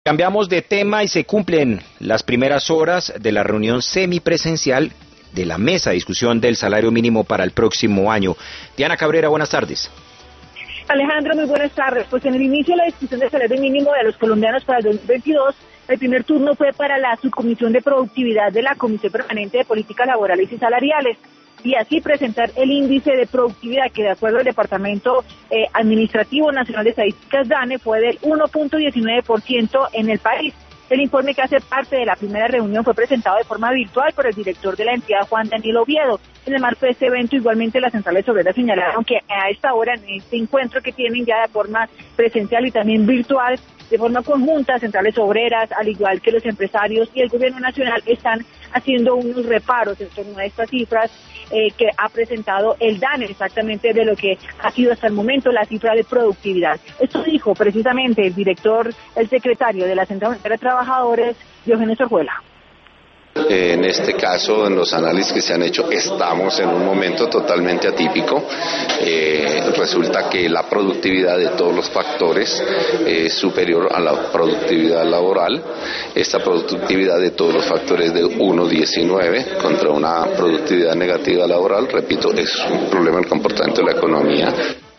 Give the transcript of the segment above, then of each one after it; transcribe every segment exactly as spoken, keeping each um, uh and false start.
Cambiamos de tema y se cumplen las primeras horas de la reunión semipresencial de la mesa de discusión del salario mínimo para el próximo año. Diana Cabrera, buenas tardes. Alejandro, muy buenas tardes. Pues en el inicio de la discusión del salario mínimo de los colombianos para el dos mil veintidós, el primer turno fue para la subcomisión de productividad de la Comisión Permanente de Políticas Laborales y Salariales, y así presentar el índice de productividad que, de acuerdo al Departamento eh, Administrativo Nacional de Estadísticas DANE, fue del uno punto diecinueve por ciento en el país. El informe, que hace parte de la primera reunión, fue presentado de forma virtual por el director de la entidad, Juan Daniel Oviedo. En el marco de este evento, igualmente, las centrales obreras señalaron que a esta hora, en este encuentro que tienen ya de forma presencial y también virtual, de forma conjunta, centrales obreras, al igual que los empresarios y el gobierno nacional, están haciendo unos reparos en torno a estas cifras eh, que ha presentado el DANE, exactamente de lo que ha sido hasta el momento la cifra de productividad. Esto dijo precisamente el director, el secretario de la Central de Trabajadores, Diógenes Orjuela. En este caso, en los análisis que se han hecho, estamos en un momento totalmente atípico. Eh, resulta que la productividad de todos los factores es superior a la productividad laboral. Esta productividad de todos los factores es de uno punto diecinueve contra una productividad negativa laboral. Repito, es un problema del comportamiento de la economía.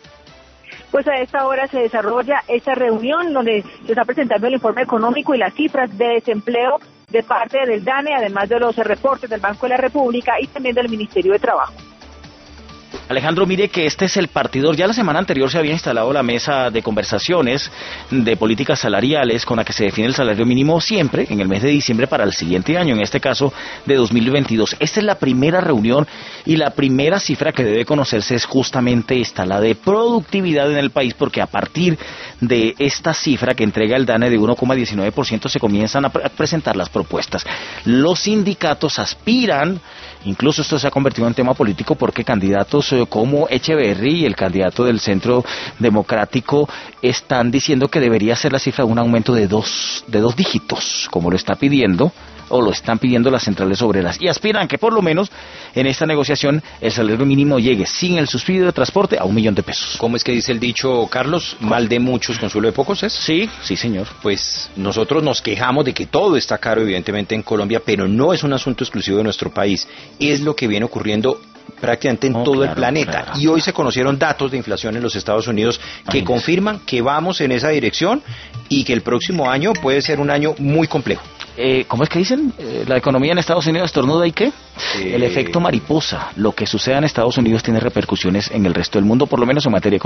Pues a esta hora se desarrolla esta reunión donde se está presentando el informe económico y las cifras de desempleo de parte del DANE, además de los reportes del Banco de la República y también del Ministerio de Trabajo. Alejandro, mire que este es el partidor. Ya la semana anterior se había instalado la mesa de conversaciones de políticas salariales con la que se define el salario mínimo siempre en el mes de diciembre para el siguiente año, en este caso de dos mil veintidós. Esta es la primera reunión y la primera cifra que debe conocerse es justamente esta, la de productividad en el país, porque a partir de esta cifra que entrega el DANE de uno coma diecinueve por ciento se comienzan a, pre- a presentar las propuestas. Los sindicatos aspiran, incluso esto se ha convertido en tema político porque candidatos eh, como Echeverry y el candidato del Centro Democrático están diciendo que debería ser la cifra de un aumento de dos, de dos dígitos, como lo está pidiendo o lo están pidiendo las centrales obreras, y aspiran que por lo menos en esta negociación el salario mínimo llegue sin el subsidio de transporte a un millón de pesos. ¿Cómo es que dice el dicho, Carlos? Mal de muchos, consuelo de pocos, ¿es? Sí, sí señor. Pues nosotros nos quejamos de que todo está caro evidentemente en Colombia, pero no es un asunto exclusivo de nuestro país, es lo que viene ocurriendo prácticamente en oh, todo claro, el planeta. Claro. Y hoy se conocieron datos de inflación en los Estados Unidos que Ay, confirman que vamos en esa dirección y que el próximo año puede ser un año muy complejo. Eh, ¿Cómo es que dicen? Eh, la economía en Estados Unidos estornuda y ¿qué? Eh... El efecto mariposa. Lo que suceda en Estados Unidos tiene repercusiones en el resto del mundo, por lo menos en materia económica.